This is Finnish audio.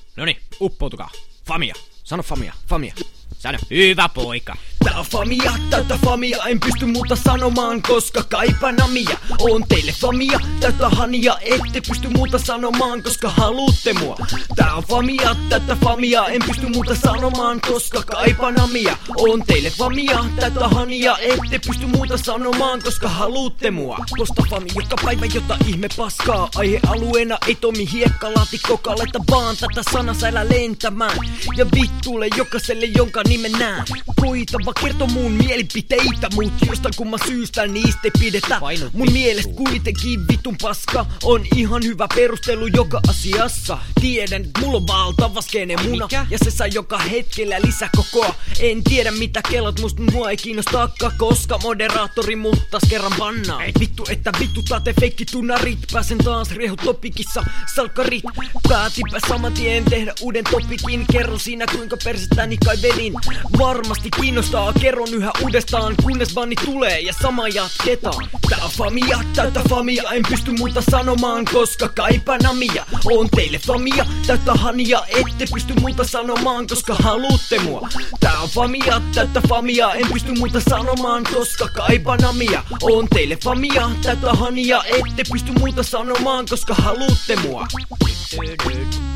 Noniin, uppoutukaa. Famia. Sano famia, famia. Sano, hyvä poika. Tää on famia, täyttä famia, en pysty muuta sanomaan, koska kaipaan namia. Oon teille famia, täyttä hania, ette pysty muuta sanomaan, koska haluutte mua. Tää on famia, täyttä famia, en pysty muuta sanomaan, koska kaipaan namia. Oon teille famia, täyttä hania, ette pysty muuta sanomaan, koska haluutte mua. Kosta fami joka päivä, jota ihme paskaa. Aihealueena ei toimi hiekkalaatikkoka, laita vaan tätä sanasäilää lentämään. Ja vittuule jokaiselle, jonka nimen näen. Koitava kertoo mun mielipiteitä, mut jostain kumman syystä niistä ei pidetä. Mun mielestä kuitenkin vitun paska on ihan hyvä perustelu joka asiassa. Tiedän, että mulla on valtava skene muna, ja se saa joka hetkellä lisäkokoa. En tiedä mitä kellot musta, mua ei kiinnostaakaan, koska moderaattori mut taas kerran bannaa. Vittu että vittu taate feikki tunarit, pääsen taas rehutopikissa salkkarit. Päätipä saman tien tehdä uuden topikin, kerron siinä kuinka persettäni kaivelin. Varmasti kiinnostaa, kerron yhä uudestaan, kunnes banni tulee ja sama jatketaan. Tää on famia, täyttä famia, en pysty muuta sanomaan, koska kaipaan namia. Oon teille famia, täyttä hania, ette pysty muuta sanomaan, koska haluutte mua. Tää on famia, täyttä famia, en pysty muuta sanomaan, koska kaipaan namia. Oon teille famia, täyttä hania, ette pysty muuta sanomaan, koska haluutte mua.